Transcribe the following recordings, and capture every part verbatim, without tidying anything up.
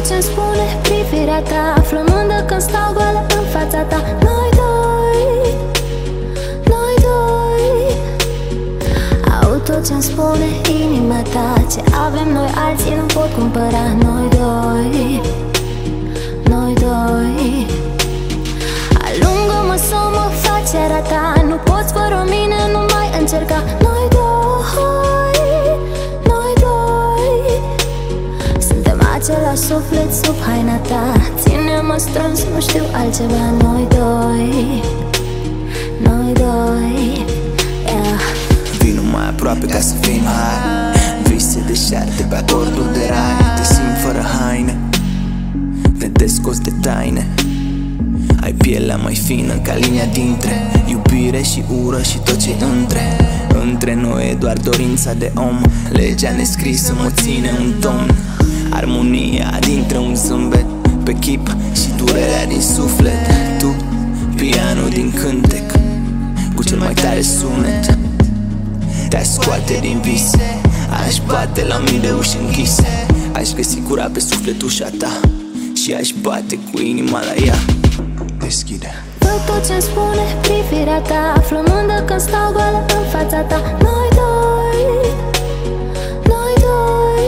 ce-mi spune privirea ta, flămândă când stau goală în fața ta. Noi doi, noi doi, au tot ce-mi spune inima ta. Ce avem noi alții nu pot cumpăra. Noi doi, noi doi, alungă-mă să mă faci arata. Nu poți fără mine, nu mai încerca. Noi doi, noi doi, suntem același suflet sub haina ta. Ține-mă strâns, nu știu altceva. Noi doi, noi doi, yeah. Vino mai aproape ca să fim high. Vise deșarte pe acordul de rai. Te simt fără haine, ne descos de taine. Ai pielea mai fină ca linia dintre iubire și ură și tot ce între. Între noi e doar dorința de om. Legea nescrisă mă ține un domn. Armonia dintre un zâmbet pe chip și durerea din suflet. Tu, pianul din cântec cu cel mai tare sunet. Te-aș scoate din vise, aș bate la mii de uși închise. Aș găsi cura pe suflet ușa ta și aș bate cu inima la ea. Deschide. Văd tot ce-mi spune privirea ta, flămândă când stau goală în fața ta. Noi doi, noi doi,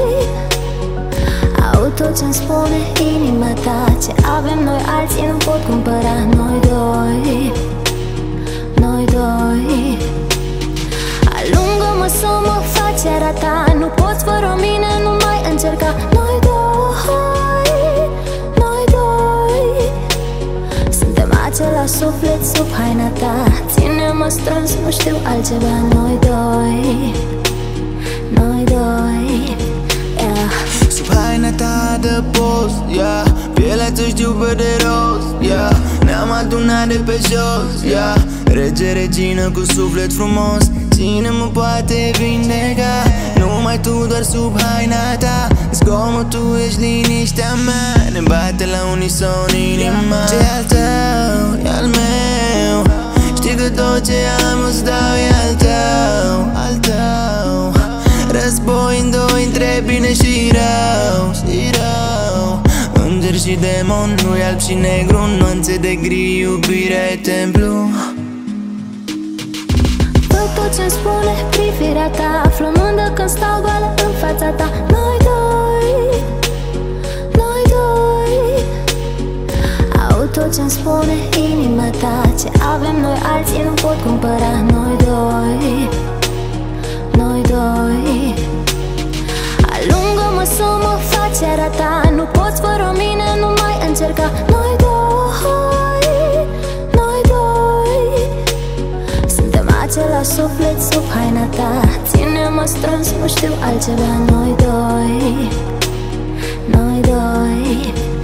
au tot ce-mi spune inima ta. Ce avem noi alții nu pot cumpăra. Noi doi, noi doi, alungă-mă să mă faci arata. Nu poți fără mine, nu mai încerca. Noi doi, noi doi, suntem același suflet sub haina ta. Ține-mă strâns, nu știu altceva. Noi doi, noi doi, yeah. Sub haina ta de post, yeah. Pielea ți-o știu pe de rost, yeah. Ne-am adunat de pe jos, yeah. Rege, regină cu suflet frumos. Cine mă poate vindeca? Numai tu, doar sub haina ta. Zgomotul ești liniștea mea. Ne bate la unison inima. Ce al tău, e al meu. Știi că tot ce am îți dau e al tău, al tău. Război în doi între bine și rău, și rău. Înger și demon, nu-i alb și negru. Nuanțe de gri, iubirea e templu. Tot ce-mi spune privirea ta, flămândă când stau goală în fața ta. Noi doi, noi doi, au tot ce-mi spune inima ta. Ce avem noi alții nu pot cumpăra. Noi doi, noi doi, alungă-mă să mă faci arata. Nu poți fără mine, nu mai încerca. Noi doi, noi doi, suntem același suflet sub haina ta. Ține-mă strâns, nu știu altceva. Noi doi, noi doi.